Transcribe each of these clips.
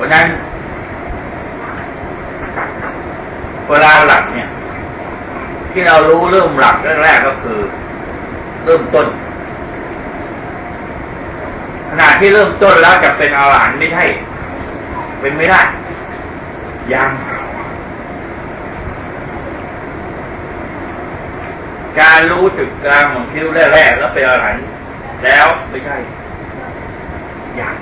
ราะนั้นเวลาหลักเนี่ยที่เรารู้เริ่มหลักแรกๆก็คือเริ่มต้นขณะที่เริ่มต้นแล้วจะเป็นอรหันต์ไม่ใช่เป็นไม่ได้ยังการรู้จุดกลางของคิ้วแรกๆแล้วเป็นอรหันต์แล้วไม่ใช่ยัง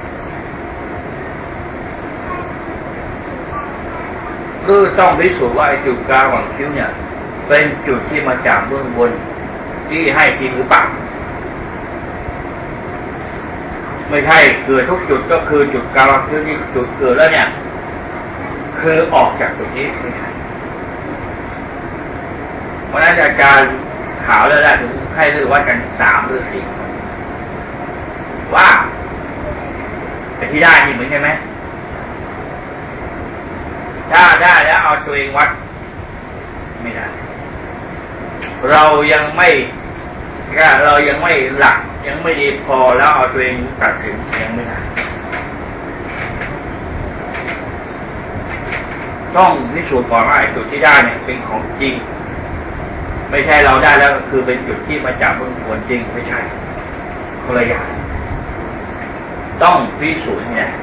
คือต้องพิสูจน์ว่าไอ้จุดกลางของคิ้วเนี่ยเป็นจุดที่มาจากเบื้องบนที่ให้จริงหรือเปล่าไม่ใช่เกิดทุกจุดก็คือจุดกลางของคิ้วนี่จุดเกิดแล้วเนี่ยคือออกจากจุดนี้ไม่ใช่เพราะนั้นอาจารย์ขาวแล้วถึงให้เลือกวัดกัน3 หรือ 4ว่าแต่ที่ได้นี่เหมือนใช่ไหมถ้าได้แล้วเอาตัวเองวัดไม่ได้เรายังไม่หลักยังไม่ดีพอแล้วเอาตัวเองตัดสินยังไม่ได้ต้องพิสูจน์ก่อนว่าไอ้จุดที่ได้เนี่ยเป็นของจริงไม่ใช่เราได้แล้วคือเป็นจุดที่มาจากเบื้องบนจริงไม่ใช่คนละอย่างต้องพิสูจน์เนี่ย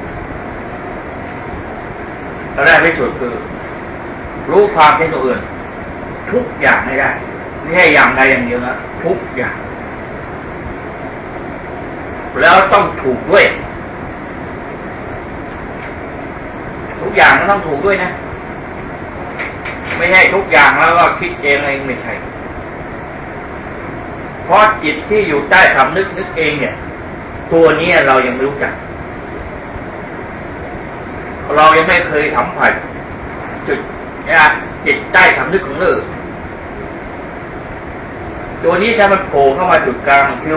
แรกพิสูจน์คือรู้ความเป็นตัวอื่นทุกอย่างให้ได้ไม่ใช่อย่างใดอย่างเดียวนะทุกอย่างแล้วต้องถูกด้วยทุกอย่างก็ต้องถูกด้วยนะไม่ใช่ทุกอย่างแล้วก็คิดเองไม่ใช่เพราะจิตที่อยู่ใต้สำนึกนึกเองเนี่ยตัวนี้เรายังไม่รู้จักเรายังไม่เคยสัมผัสจุดจิตใต้สำนึกของเราตัวนี้ถ้ามันโผล่เข้ามาจุดกลางคิ้ว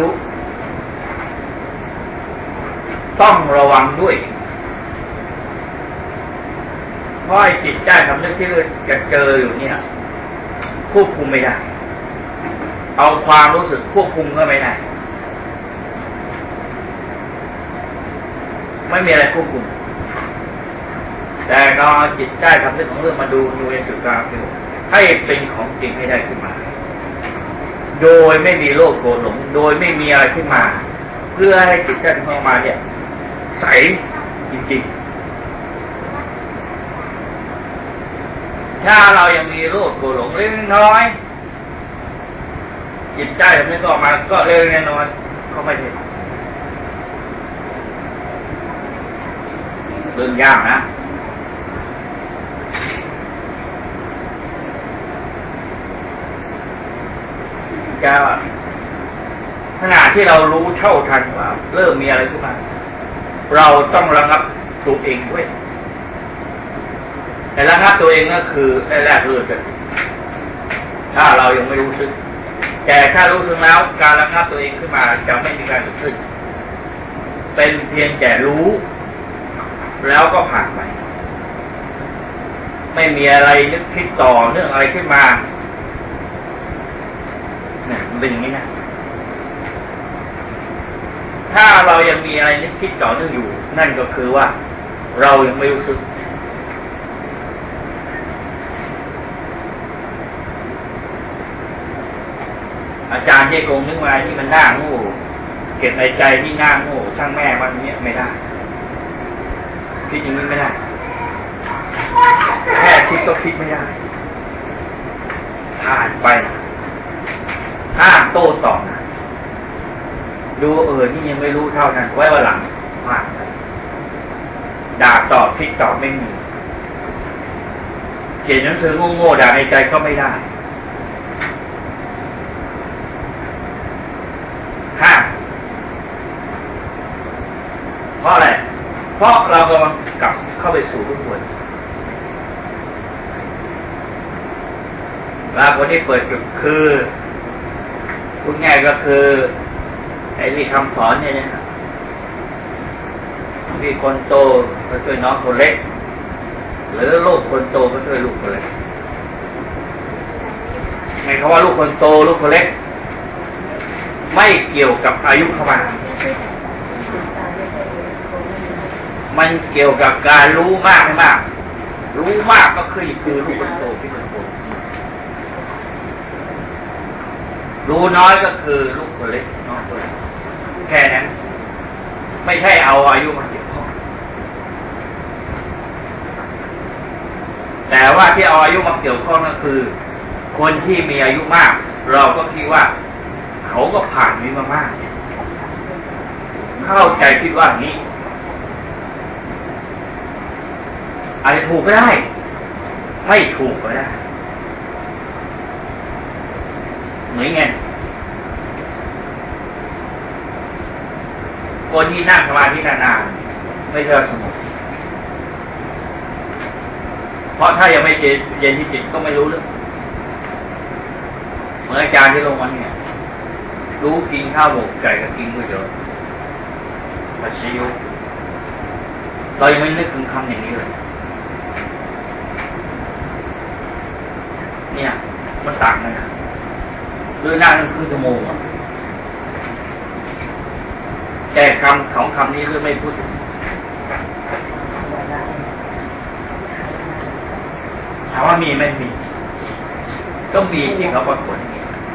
ต้องระวังด้วยเพราะไอ้จิตใต้สำนึกที่เราจะเจออยู่เนี่ยควบคุมไม่ได้เอาความรู้สึกควบคุมก็ไม่ได้ไม่มีอะไรควบคุมแต่เราจิตใต้สำนึกของเรื่องมาดูในจุดกลางคิ้วให้เป็นของจริงให้ได้ขึ้นมาโดยไม่มีโลภโกรธหลงโดยไม่มีอะไรขึ้นมาเพื่อให้จิตใจของมาเนี่ยใสจริงๆถ้าเรายังมีโลภโกรธหลงเล็กน้อยจิตใจแบบนี้ก็ออกมาก็เล็กน้อยก็ไม่ได้เรื่องยากนะขณะที่เรารู้เท่าทันว่าเริ่มมีอะไรขึ้นมาเราต้องระงับตัวเองด้วยแต่ระงับตัวเองก็คือแรกๆเริ่มจากถ้าเรายังไม่รู้สึกแต่ถ้ารู้สึกแล้วการระงับตัวเองขึ้นมาจะไม่มีการเกิดขึ้นเป็นเพียงแต่รู้แล้วก็ผ่านไปไม่มีอะไรนึกคิดต่อเนื่องอะไรขึ้นมาเนี่ยมันเป็นอย่างนี้นะถ้าเรายังมีอะไรนึกคิดต่อเนื่องอยู่นั่นก็คือว่าเรายังไม่รู้สึกอาจารย์เจกงนึกมาที่มันน่าโง่เก็บในใจที่น่าโง่ช่างแม่วันนี้ไม่ได้คิดอย่างนี้ไม่ได้แค่คิดก็คิดไม่ได้ผ่านไปห้ามโต้ตอบนะดูนี่ยังไม่รู้เท่านั้นไว้ว่าหลังผ่านไปด่าตอบคิดตอบไม่มีเขียนหนังสือโง่ๆด่าในใจก็ไม่ได้ห้ามเพราะอะไรเพราะเรากำลังกลับเข้าไปสู่ทุกคนแล้วคนที่เปิดจุดคือพูดง่ายก็คือไอ้ที่คำสอนเนี่ยนะที่คนโตก็ช่วยน้องคนเล็กหรือลูกคนโตก็ช่วยลูกคนเล็กไงเขาว่าลูกคนโตลูกคนเล็กไม่เกี่ยวกับอายุเข้ามามันเกี่ยวกับการรู้มากไม่มากรู้มากก็คือรู้คนโตที่คนโตรู้น้อยก็คือลูกคนเล็กน้องคนเล็กแค่นั้นไม่ใช่เอาอายุมาเกี่ยวข้องแต่ว่าที่เอาอายุมาเกี่ยวข้องก็คือคนที่มีอายุมากเราก็คิดว่าเขาก็ผ่านนี้มามากเข้าใจคิดว่านี้อาจจะถูกก็ได้ไม่ถูกก็ได้เหมือนไงคนที่นั่งสมาธินานๆไม่เจอสงบเพราะถ้ายังไม่เย็นที่จิตก็ไม่รู้เรื่องเหมือนอาจารย์ที่ลงวันเนี่ยรู้กินข้าวหมกไก่กับกินก๋วยเตี๋ยวผัดซีอิ๊วเรายังไม่นึกถึงคำอย่างนี้เลยเนี่ยมันต่างกันนะด้วยหน้านั่งครึ่งชั่วโมงแต่คำของคำนี้เรื่องไม่พูดถามว่ามีไม่มีก็มีที่เขาปรากฏ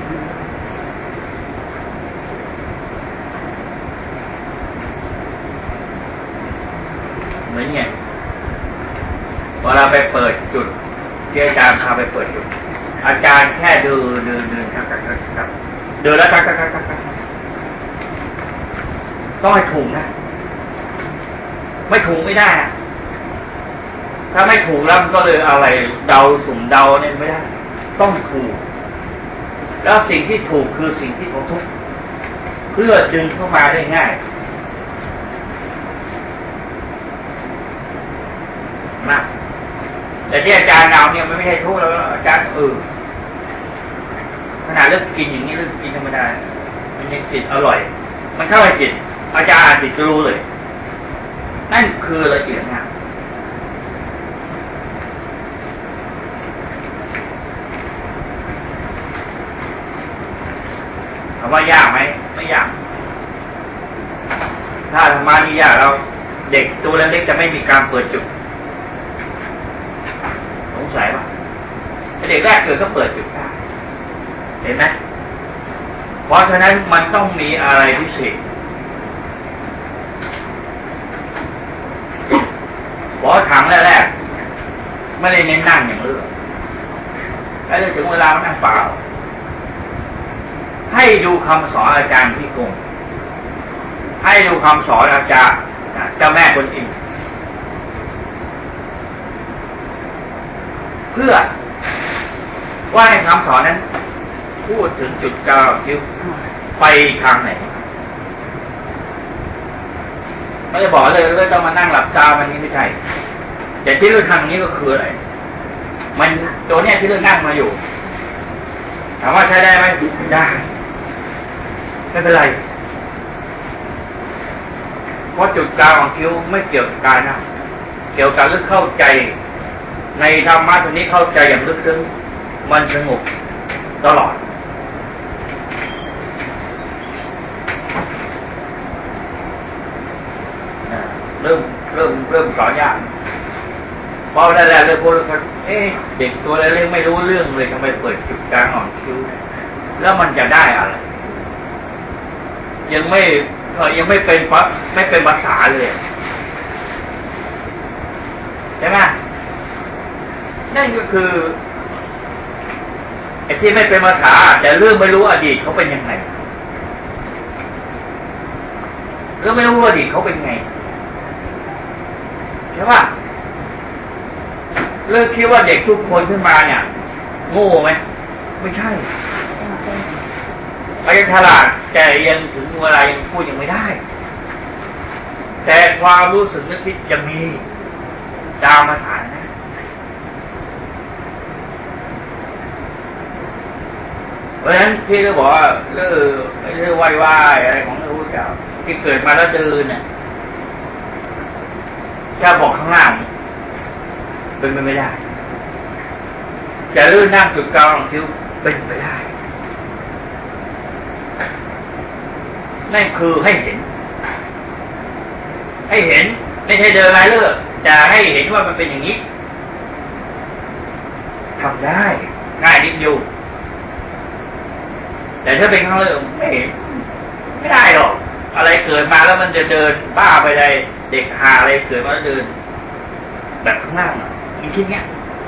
เหมือนไงเวลาไปเปิดจุดที่อาจารย์พาไปเปิดจุดอาจารย์แค่เดินครับเดินแล้วครับต้องให้ถูกนะไม่ถูกไม่ได้นะถ้าไม่ถูกแล้วก็เลยอะไรเดาสุ่มเดาเนี่ยไม่ได้ต้องถูกแล้วสิ่งที่ถูกคือสิ่งที่ของทุกเพื่อดึงเข้ามาได้ง่ายมากแต่ที่อาจารย์เอาเนี่ยมันไม่ใช่ทุกแล้วอาจารย์ขนาดเรื่องกินอย่างนี้เรื่องกินธรรมดามันยังจิตอร่อยมันเข้าไปจิตอาจารย์จิตรู้เลยนั่นคือละเอียดมากถามว่ายากไหมไม่ยากถ้าธรรมะนี่ยากเราเด็กตัวเล็กๆจะไม่มีการเปิดจุดสงสัยป่ะเด็กแรกเกิดก็เปิดจุดได้เห็นไหมเพราะฉะนั้นมันต้องมีอะไรพิเศษเพราะถังแรกๆไม่ได้เน้นนั่งอย่างเรื่องแล้วถึงเวลานั่งเปล่าให้ดูคำสอนอาจารย์พี่กงให้ดูคำสอนอาจารย์เจ้าแม่คนอินเพื่อว่าในคำสอนนั้นพูดถึงจุดกลางคิ้วไปทางไหนไม่ได้บอกเลยว่าต้องมานั่งหลับตามันนี้ไม่ใช่แต่ที่เรื่องทางนี้ก็คืออะไรมันตัวเนี้ยที่เรื่องนั่งมาอยู่ถามว่าใช้ได้ไหมได้ไม่เป็นไรเพราะจุดกลางของคิ้วไม่เกี่ยวกับการนะเกี่ยวกับเรื่องเข้าใจในธรรมะตัวนี้เข้าใจอย่างลึกซึ้งมันสงบตลอดเริ่มสอนยากพอได้แล้วเลยพวกเราเด็กตัวเล็กไม่รู้เรื่องเลยทำไมเปิดจุดกลางของคิ้วแล้วมันจะได้อะไรยังไม่เป็นภาษาเลยใช่ไหมนั่นก็คือไอ้ที่ไม่เป็นภาษาแต่เรื่องไม่รู้อดีตเขาเป็นยังไงเรื่องไม่รู้อดีตเขาเป็นไงใช่ป่ะเรื่องคิดว่าเด็กทุกคนขึ้นมาเนี่ยโง่ไหมไม่ใช่เขายังฉลาดแต่ยังถึงเวลายังพูดยังไม่ได้แต่ความรู้สึกนึกคิดจะมีตามภาษานะเพราะฉะนั้นที่เขาบอกว่าเรื่องไหว้อะไรของพระพุทธเจ้าที่เกิดมาแล้วเดินเนี่ยถ้าบอกข้างล่างเป็นไปไม่ได้จะลื่นนั่งจุดกลางของคิ้วเป็นไปได้นั่นคือให้เห็นในไม่ใช่เดินมาเลิกจะให้เห็นว่ามันเป็นอย่างนี้ทำได้ง่ายนิดเดียวแต่ถ้าเป็นข้างเลิกไม่ได้หรอกอะไรเกิดมาแล้วมันจะเดินบ้าไปได้เด็กหาอะไรเกิดมาแล้วเดินแบบข้างล่างมันคิดเงี้ย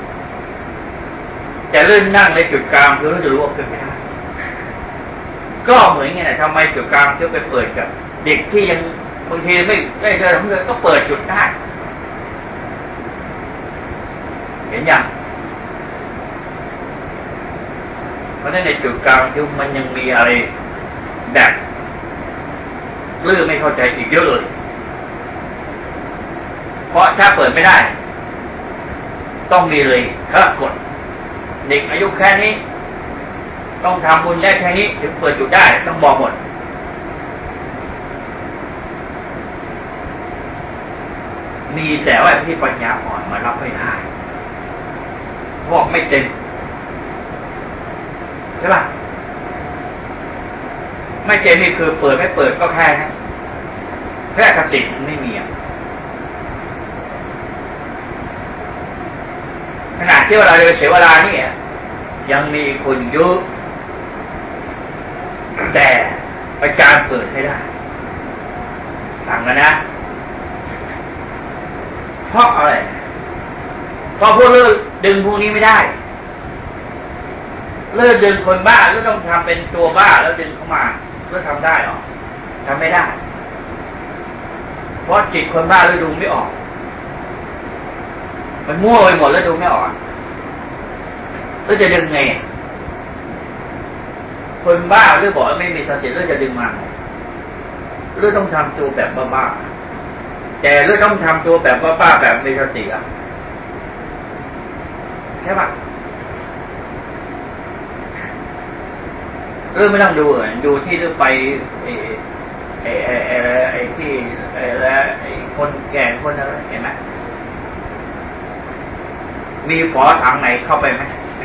แต่เลื่อนนั่งในจุดกลางคือเราจะรู้ว่าเป็นไม่ได้ก็เหมือนไงนะทำไมจุดกลางจะไปเปิดกับเด็กที่ยังบางทีไม่ได้เดินทั้งเดินก็เปิดจุดได้เห็นยังเพราะฉะนั้นในจุดกลางที่มันยังมีอะไรแบบลื้อไม่เข้าใจอีกเยอะเลยเพราะถ้าเปิดไม่ได้ต้องมีเลยถ้ากดเด็กอายุแค่นี้ต้องทำบุญได้แค่นี้ถึงเปิดจุดได้ต้องบอกหมดมีแต่ว่าที่ปัญญาอ่อนมารับไม่ได้บอกไม่เต็มใช่ป่ะไม่เต็มนี่คือเปิดไม่เปิดก็แค่นะแค่คติมันไม่มีขนาดที่เราเสียเวลานี่ยังมีคนเยอะแต่อาจารย์เปิดให้ได้ต่างกันนะเพราะอะไรเพราะพวกเลิกดึงพวกนี้ไม่ได้เลิกดึงคนบ้าแล้วต้องทำเป็นตัวบ้าแล้วดึงเข้ามาเพื่อทำได้หรอทำไม่ได้เพราะจิตคนบ้าแล้วดูไม่ออกมันมั่วไปหมดแล้วดูไม่ออกแล้วจะดึงไงคนบ้าหรือบอกว่าไม่มีสติแล้วจะดึงมาหรือต้องทำตัวแบบบ้าๆแต่หรือต้องทำตัวแบบบ้าๆแบบมีสติอ่ะใช่ปะไม่ต้องดูที่จะไปไอ้ที่ไอ้คนแก่คนอะไรเห็นไหมมีฝอถังไหนเข้าไปไหม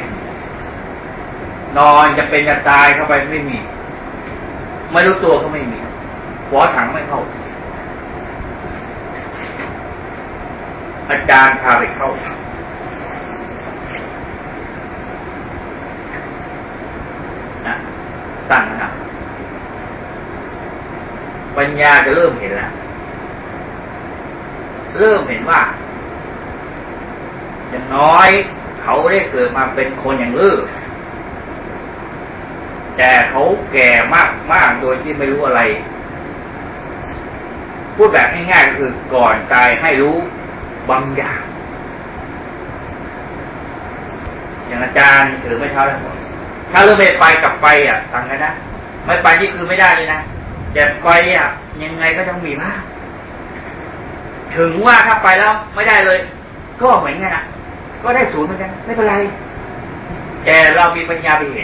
นอนจะเป็นจะตายเข้าไปไม่มีไม่รู้ตัวก็ไม่มีฝอถังไม่เข้าอาจารย์พาไปเข้านะตั้งนะปัญญาจะเริ่มเห็นแล้วเริ่มเห็นว่าอย่างน้อยเขาได้เกิดมาเป็นคนอย่างลือแต่เขาแก่มากโดยที่ไม่รู้อะไรพูดแบบง่ายๆก็คือก่อนตายให้รู้บางอย่างอย่างอาจารย์ถือไม่เท่าแล้วถ้าเรื่องไม่ไปกับไปต่างกันนะไม่ไปนี่คือไม่ได้เลยนะแต่ไปยังไงก็ต้องมีบ้างถึงว่าถ้าไปแล้วไม่ได้เลยก็เหมือนกันก็ได้ศูนย์เหมือนกันไม่เป็นไรแต่เรามีปัญญาไปเห็น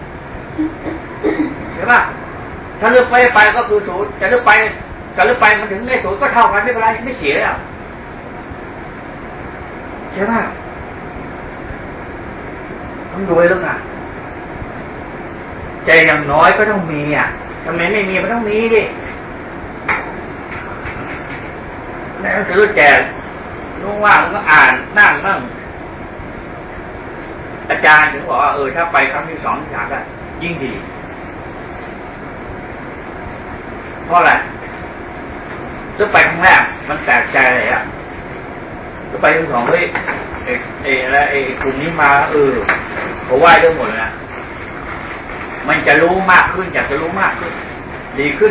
ใช่ป่ะถ้าเลือกไปก็คือศูนย์จะเลือกไปมันถึงได้ศูนย์ก็เท่ากันไม่เป็นไรไม่เสียแล้วใช่ป่ะต้องดูเรื่องใจอย่างน้อยก็ต้องมีทำไมไม่มีมันต้องมีดิในหนังสือแจกรู้ว่ามันก็อ่านนั่งบ้างอาจารย์ถึงบอกว่าถ้าไปครั้งที่2 ที่ 3ก็ยิ่งดีเพราะอะไรถ้าไปครั้งแรกมันแตกใจเลยถ้าไปครั้ง2เฮ้ยไอ้กลุ่มนี้มาเขาไหว้ได้หมดเลยนะมันจะรู้มากขึ้นอยากจะรู้มากขึ้นดีขึ้น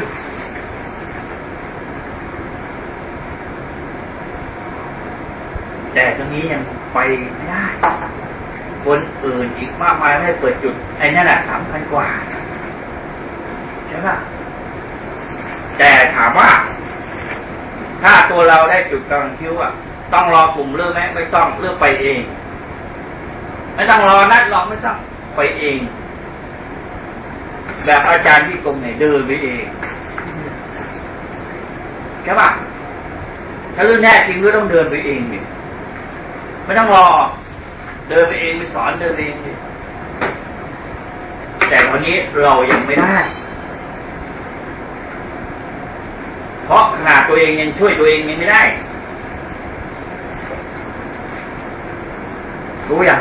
แต่ตรงนี้ยังไปไม่ได้คนอื่นอีกมากมายไม่ได้เปิดจุดไอ้นั่นแหละสำคัญกว่าใช่ป่ะแต่ถามว่าถ้าตัวเราได้จุดกลางคิ้วต้องรอกลุ่มเลือกไหมไม่ต้องเลือกไปเองไม่ต้องรอนัดรอไม่ต้องไปเองแบบอาจารย์ที่กรมเนี่ยเดินไปเองใช่ป่ะถ้าเรื่องแน่จริงก็ต้องเดินไปเองดิไม่ต้องรอเดินไปเองไปสอนเดินเองดิแต่ตอนนี้เรายังไม่ได้เพราะขนาดตัวเองยังช่วยตัวเองยังไม่ได้รู้ยัง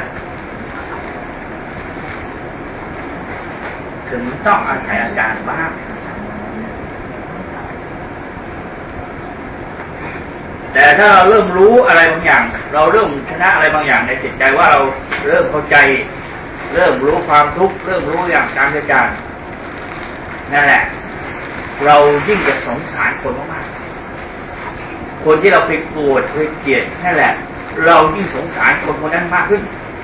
ถึงต้องอาศัยอาจารย์บ้างแต่ถ้าเราเริ่มรู้อะไรบางอย่างเราเริ่มชนะอะไรบางอย่างในจิตใจว่าเราเริ่มเข้าใจเริ่มรู้ความทุกข์เริ่มรู้อย่างการอาจารย์นั่นแหละเรายิ่งจะสงสารคนมากๆคนที่เราไปโกรธไปเกลียดนั่นแหละเรายิ่งสงสารคนคนนั้นมากขึ้น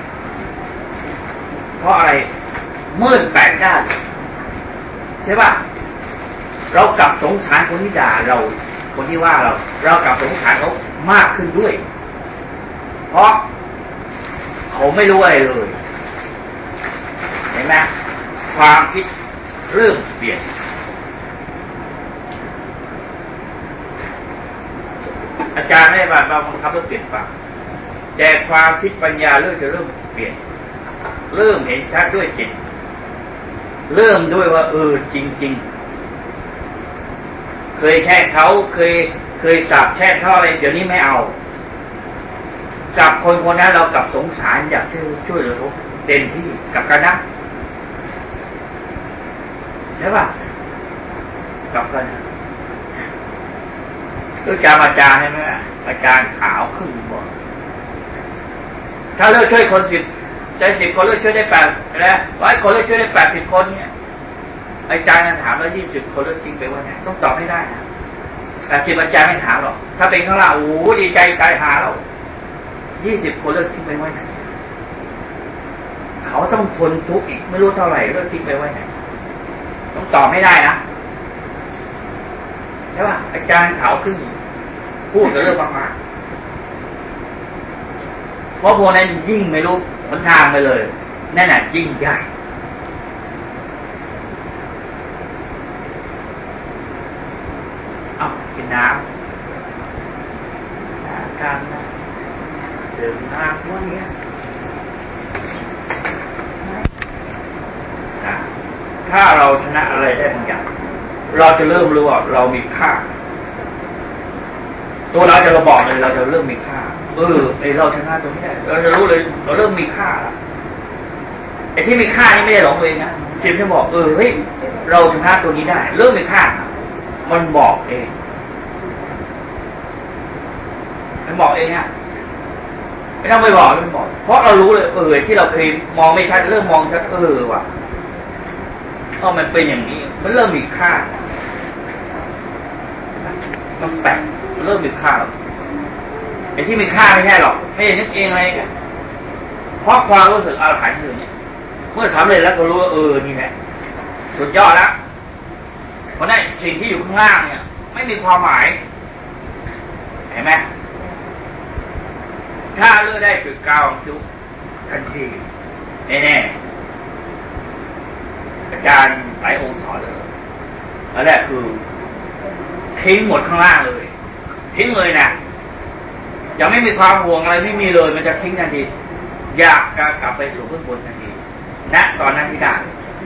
เพราะอะไรมืดแปดด้านใช่ป่ะเรากลับสงสารคนที่ด่าเราคนที่ว่าเรากลับสงสารเขามากขึ้นด้วยเพราะเขาไม่รู้อะไรเลยเห็นไหมความคิดเริ่มเปลี่ยนอาจารย์ให้มาบังคับแล้วเปลี่ยนไปแต่ความคิดปัญญาเริ่มเปลี่ยนเริ่มเห็นชัดด้วยจิตเริ่มด้วยว่าจริงๆเคยแช่เขาเคยสาบแช่งเขาอะไรเดี๋ยวนี้ไม่เอากับคนคนนั้นเรากับสงสารอยากช่วยเหลือเขาเต็มที่กับกันนะใช่ป่ะกับกันรู้จักอาจารย์ใช่ไหมอาจารย์ขาวขึ้นบอกถ้าเลิกช่วยคน10คนเลิกช่วยได้8นะ100 คนเลิกช่วยได้80 คนเนี่ยอาจารย์ถามแล้ว20 คนเลิกจริงไปว่าไงต้องตอบให้ได้นะ80อาจารย์ไม่ถามหรอกถ้าเป็นข้างล่างโอ้ดีใจตายหาเรา20 คนเลิกทิ้งไปไว้ไหนเขาต้องทนทุกข์อีกไม่รู้เท่าไหร่เลิกทิ้งไปไว้ไหนต้องตอบไม่ได้นะใช่ป่ะอาจารย์ขาวขึ้นพูดเรื่องมากๆเพราะพวกนั้นยิ่งไม่รู้หนทางไปเลยนั่นน่ะยิ่งใหญ่กินน้ำการดื่มน้ำพวกนี้ถ้าเราชนะอะไรได้บางอย่างเราจะเริ่มรู้ว่าเรามีค่าตัวเราจะเราบอกเลยเราจะเริ่มมีค่าไอเราชนะตัวนี้ได้เราจะรู้เลยเราเริ่มมีค่าไอที่มีค่านี่ไม่ได้หลงเองนะจิตจะบอกเฮ้ยเราชนะตัวนี้ได้เริ่มมีค่ามันบอกเองมันบอกเองเนี่ยไม่ต้องไปบอกมันบอกเพราะเรารู้เลยที่เราเคยมองไม่ชัดเริ่มมองชัดว่ะมันเป็นอย่างนี้มันเริ่มมีค่ามันแปลกเริ่มมีค่าไอ้ที่มีค่าไม่ใช่หรอกไม่ใช่นึกเองอะไรเพราะความรู้สึกอาถรรพ์อยู่เนี่ยเมื่อสำเร็จแล้วก็รู้ว่านี่แหละสุดยอดแล้วเพราะนั่นสิ่งที่อยู่ข้างล่างเนี่ยไม่มีความหมายเห็นไหมถ้าเลือกได้จุดกลางจุดทันทีแน่ๆอาจารย์หลายองค์สอนเลยอันแรกคือทิ้งหมดข้างล่างเลยทิ้งเลยนะยังไม่มีความห่วงอะไรไม่มีเลยมันจะทิ้งทันทีอยากจะกลับไปสู่พื้นบนทันทีณตอนนั้นที่ได้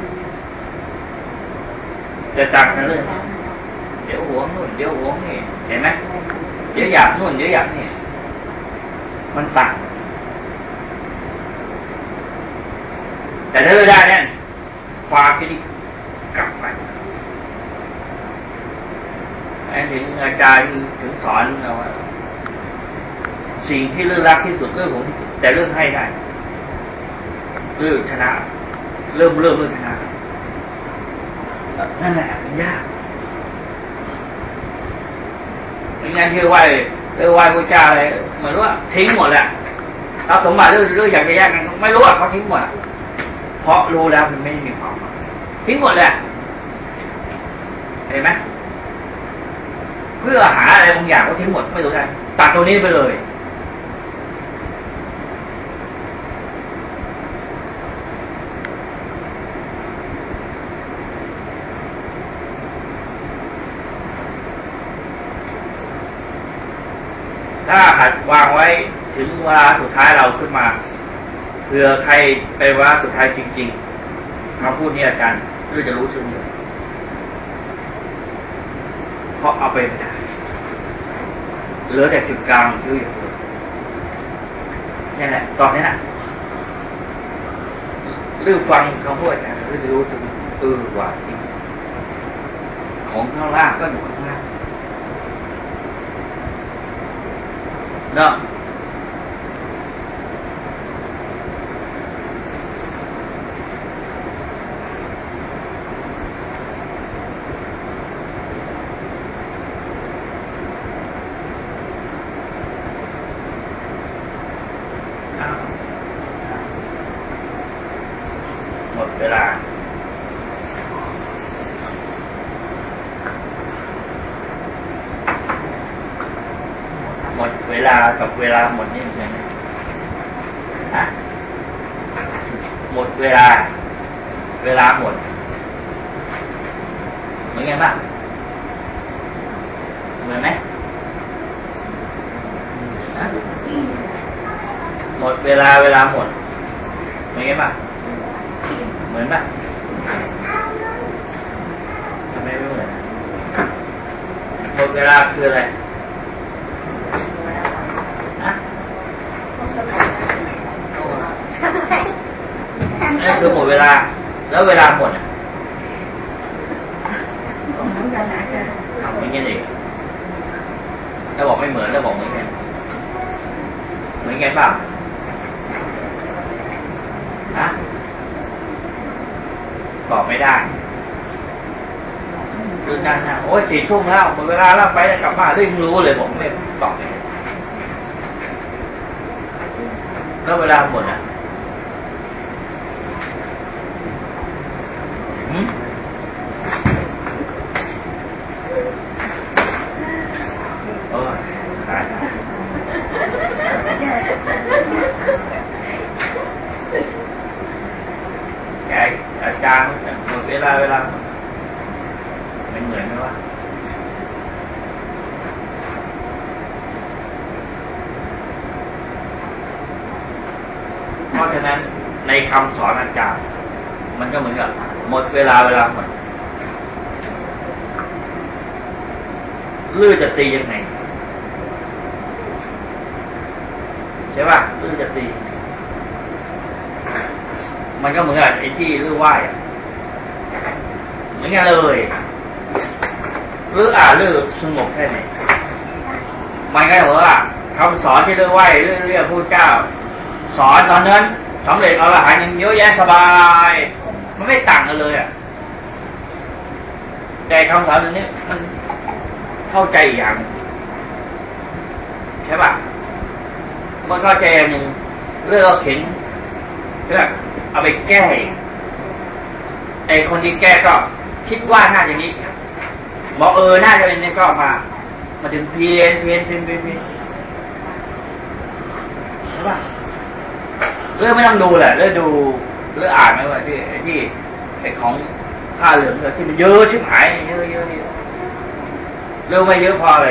จะจังนั้นเลยเดี๋ยวห่วงนู่นเดี๋ยวห่วงนี่เห็นไหมเดี๋ยวอยากนู่นเดี๋ยวอยากนี่มันต่างแต่ถ้าได้เนี่ยความคิดกลับไปถึงอาจารย์ถึงสอนเราว่าสิ่งที่เรื่องรักที่สุดเรื่องผมแต่เรื่องให้ได้เรื่องชนะเริ่มชนะนั่นแหละมันยากไม่งั้นที่ไหว้พระเจ้าอะไรเหมือนว่าทิ้งหมดแหละเราสมบัติเรื่องอยากจะแยกกันไม่รู้ว่าเขาทิ้งหมดเพราะรู้แล้วมันไม่มีความทิ้งหมดแหละเห็นไหมเพื่อหาอะไรบางอย่างก็ทิ้งหมดไม่รู้ได้ตัดตัวนี้ไปเลยถ้าหัดวางไว้ถึงเวลาสุดท้ายเราขึ้นมาเผื่อใครไปว่าสุดท้ายจริงๆคำพูดนี้อาจารย์รู้จะรู้ซึ้งเลยเพราะเอาไปไม่ได้เหลือแต่จุดกลางคืออย่างเดียวนี่แหละตอนนี้นะหรือฟังคำพูดอาจารย์หรือรู้สึกว่าของข้างล่างก็อยู่ข้างล่างเนาะหมดเวลากับเวลาหมดนี่เหมือนกันฮะหมดเวลาหมดเหมือนกันป่ะเหมือนไหมหมดเวลาหมดเหมือนกันป่ะเหมือนป่ะทำไมไม่เหมือนหมดเวลาคืออะไรนั่นคือหมดเวลาแล้วเวลาหมดเหมือนกันเองแล้วบอกไม่เหมือนแล้วบอกเหมือนกันเปล่าฮะบอกไม่ได้ดูกันนะโอ้ย4 ทุ่มแล้วหมดเวลาแล้วไปแล้วกลับบ้านได้รู้เลยผมไม่ตอบเลยแล้วเวลาหมดอ่ะโอ้ยตายแกอาจารย์หมดเวลาไม่เหมือนกันวะเพราะฉะนั้นในคำสอนอาจารย์มันก็เหมือนกับหมดเวลาหมดลื้อจะตียังไงใช่ป่ะลื้อจะตีมันก็เหมือนกับไอ้ที่ลื้อไหว้เหมือนกันเลยลื้อลื้อสงบแค่ไหนมันก็เหมือนว่าคำสอนที่ลื้อไหว้ลื้อเรียกพระเจ้าสอนตอนนั้นสำเร็จอรหันต์ยังเยอะแยะสบายมันไม่ต่างกันเลยอ่ะแต่คำสอนอันนี้มันเข้าใจอย่างใช่ป่ะมันเข้าใจอย่างหนึ่งเรื่องเข็นเรื่องเอาไปแก้ไอ้คนที่แก้ก็คิดว่าน่าจะนี้บอกน่าจะเป็นนี่ก็มาถึงเพียนใช่ป่ะเรื่องไม่ต้องดูแหละเรื่องดูเรื่องอ่านไหมว่าที่ไอ้ของผ้าเหลืองที่มันเยอะชิบหายเยอะเรื่องไม่เยอะพอเลย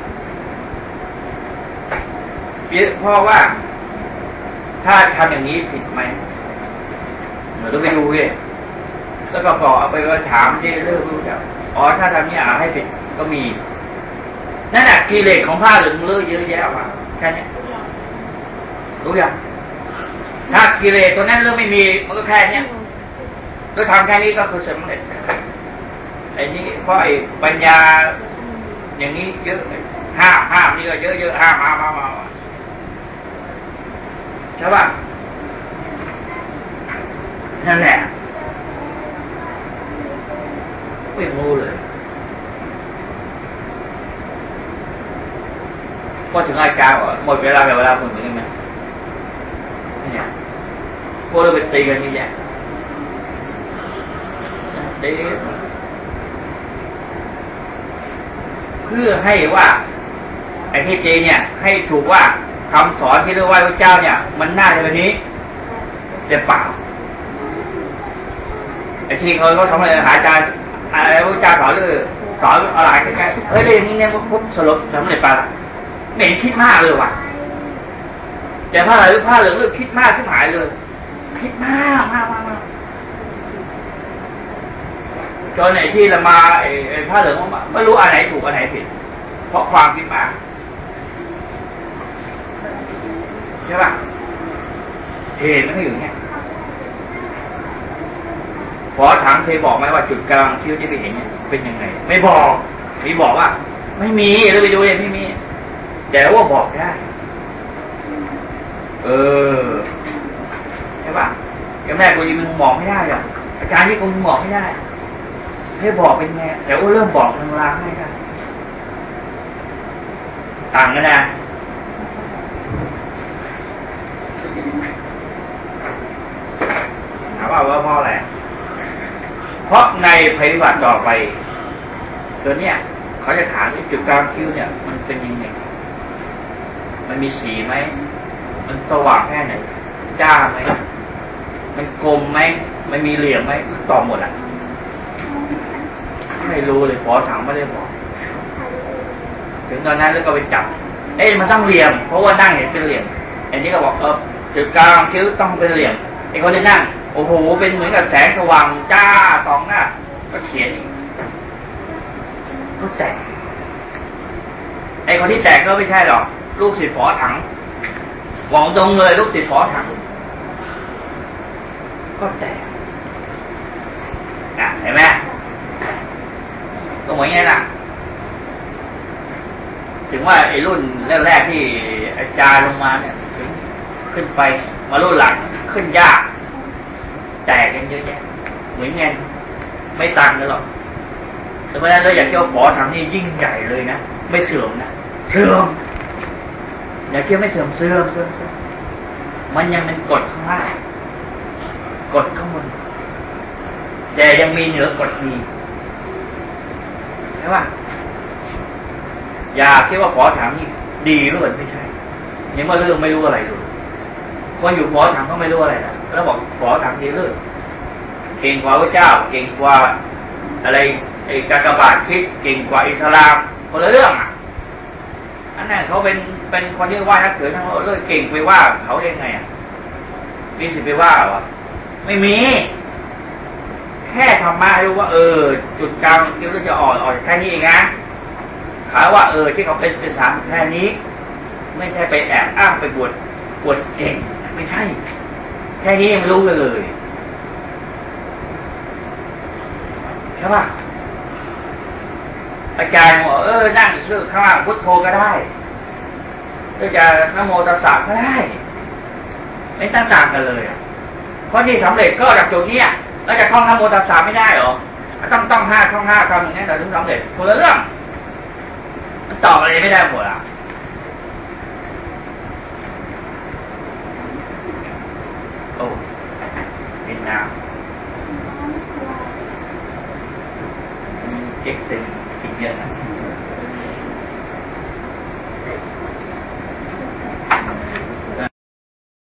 เพราะว่าถ้าทำอย่างนี้ผิดไหมเราต้องไปดูเลยแล้วก็บอกเอาไปว่าถามที่เรื่องรู้จักถ้าทำนี้ให้ผิดก็มีนั่นแหละกิเลสของผ้าเหลืองเยอะเยอะแยะมาแค่นี้รู้ยังถ้ากิเลสตัวนั้นเรื่องไม่มีมันก็แค่นี้ก็ทำแค่นี้ก็คือสำเร็จไอ้นี่เพราะไอ้ปัญญาอย่างนี้เยอะห้ามนี่ก็เยอะห้ามมาใช่ป่ะนั่นแหละไม่รู้เลยพอถึงอาจารย์หมดเวลาหมดเหมือนกันไหมเนี่ยพวกเราไปตีกันนี่แหละตีเพื่อให้ว่าไอ้ที่เจเนี่ยให้ถูกว่าคำสอนที่เรียกว่าพระเจ้าเนี่ยมันน่าจะแบบนี้แต่เปล่าไอ้ที่เขาทำอะไรหาอาจารย์อะไรพระเจ้าสอนหรือสอนอะไรใกล้ๆเฮ้ยเรื่องนี้เนี่ยมันพุทธสรุปสำเร็จไปละไม่เห็นคิดมากเลยว่ะแต่ผ้าเหลืองเรื่องคิดมากที่หายเลยคิดมากจนไหนที่เรามาไอ้ผ้าเหลืองไม่รู้อันไหนถูกอันไหนผิดเพราะความคิดมากใช่ป่ะเหตุมันก็อยู่เนี่ยขอถามเคยบอกไหมว่าจุดกลางคิ้วที่ไปเห็นเนี่ยเป็นยังไงไม่บอกมีบอกว่าไม่มีเราไปดูเองไม่มีแต่ว่าบอกได้ใช่ป่ะแม่กูยังมึงบอกไม่ได้หรอกอาจารย์ที่กูมึงบอกไม่ได้ให้บอกเป็นไงแต่ว่าเริ่มบอกลางๆให้ได้ต่างกันนะถามว่าเพราะอะไรเพราะในภัยพิบัติต่อไปตัวเนี้ยเขาจะถามว่าจุดกลางคิ้วเนี่ยมันเป็นยังไงมันมีสีไหมมันสว่างแค่ไหนจ้าไหมมันกลมไหมมันมีเหลี่ยมไหมตอบหมดอ่ะไม่รู้เลยขอถามไม่ได้บอกถึงตอนนั้นแล้วก็ไปจับมันต้องเหลี่ยมเพราะว่านั่งเห็นเป็นเหลี่ยมอันนี้ก็บอกจุดกลางคิ้วต้องเป็นเหลี่ยมไอ้คนที่นั่งโอ้โหเป็นเหมือนกับแสงสว่างจ้าสองหน้าก็เขียนก็แตกไอ้คนที่แตกก็ไม่ใช่หรอกลูกศิษย์ฝอถังหวังตรงเลยลูกศิษย์ฝอถังก็แตกเห็นไหมก็เหมือนไงล่ะถึงว่าไอ้รุ่นแรกๆที่อาจารย์ลงมาเนี่ยถึงขึ้นไปมารุ่นหลังขึ้นยากแตกกันเยอะแยะเหมือนไงไม่ต่างกันหรอกแต่เพราะฉะนั้นเราอยากจะขอทำนี่ยิ่งใหญ่เลยนะไม่เสื่อมนะเสื่อมอย่าเชื่อไม่เสื่อมเสื่อมมันยังเป็นกฎข้างล่างกฎข้างบนแต่ยังมีเหนือกฎมีใช่ป่ะอย่าคิดว่าขอถามนี่ดีหรือเปล่าไม่ใช่ยังว่าเรื่องไม่รู้อะไรเลยคนอยู่ขอถามก็ไม่รู้อะไรนะแล้วบอกขอถามดีเรื่องเก่งกว่าพระเจ้าเก่งกว่าอะไรไอ้กากบาทคิดเก่งกว่าอิสลามคนละเรื่องอ่ะอันนั้นเขาเป็นคนที่ว่านักเถื่อนทั้งเรื่องเก่งไปว่าเขาได้ไงอ่ะมีสิทธิ์ไปว่าเหรอไม่มีแค่ธรรมะรู้ว่าจุดกลางคิ้วจะอ่อนแค่นี้เองนะขาว่าที่เขาเป็นสามแค่นี้ไม่ใช่ไปแอบอ้างไปบวชเก่งไม่ใช่แค่นี้ไม่รู้เลยใช่ป่ะอาจารย์บอกนั่งเลือกข้างล่างพุทโธก็ได้หรือจะนะโมตัสสะก็ได้ไม่ต่างกันเลยเพราะที่สำเร็จก็จากจุดนี้แล้วจะท่องนะโมตัสสะไม่ได้หรอต้องท่องห้าคำอย่างนี้เราถึงสำเร็จคนละเรื่องมันตอบอะไรไม่ได้หมดอ่ะโอ้เป็นน้ำเจ๊กตึงกินเยอะนะ